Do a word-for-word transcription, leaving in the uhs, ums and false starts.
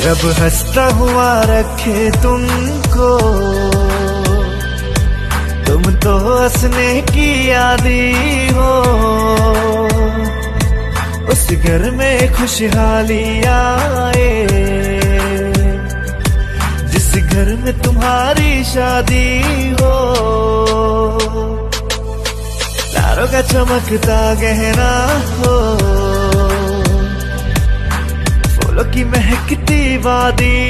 रब हंसता हुआ रखे तुमको, तुम तो हंसने की आदी हो। उस घर में खुशहाली आए जिस घर में तुम्हारी शादी हो। तारों का चमकता गहना हो, फूलों की महकती वादी